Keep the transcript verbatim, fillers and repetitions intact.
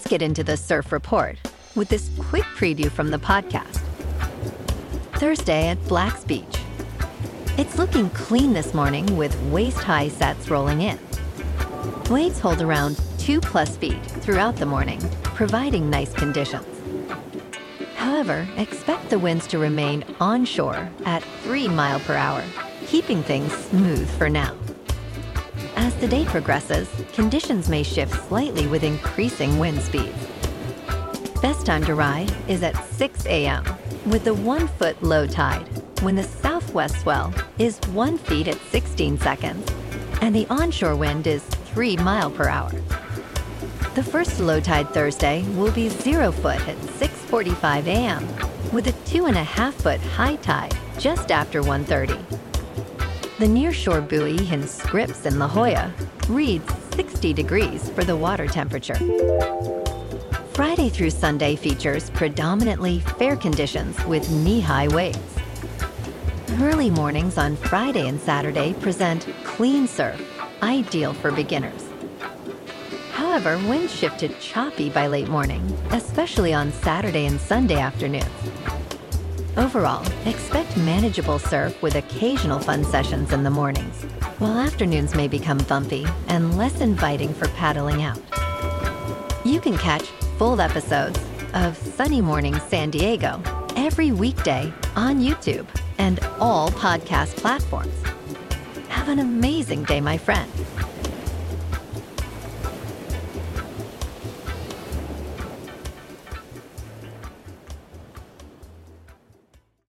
get into the surf report with this quick preview from the podcast. Thursday at Black's Beach. It's looking clean this morning with waist-high sets rolling in. Waves hold around two plus feet throughout the morning, providing nice conditions. However, expect the winds to remain onshore at three mile per hour, keeping things smooth for now. As the day progresses, conditions may shift slightly with increasing wind speeds. Best time to ride is at six a.m. with the one-foot low tide, when the southwest swell is one foot at sixteen seconds, and the onshore wind is three mile per hour. The first low tide Thursday will be zero foot at six forty-five a.m. with a two and a half foot high tide just after one thirty. The nearshore buoy in Scripps in La Jolla reads sixty degrees for the water temperature. Friday through Sunday features predominantly fair conditions with knee-high waves. Early mornings on Friday and Saturday present clean surf, ideal for beginners. However, winds shift to choppy by late morning, especially on Saturday and Sunday afternoons. Overall, expect manageable surf with occasional fun sessions in the mornings, while afternoons may become bumpy and less inviting for paddling out. You can catch full episodes of Sunny Morning San Diego every weekday on YouTube and all podcast platforms. Have an amazing day, my friend.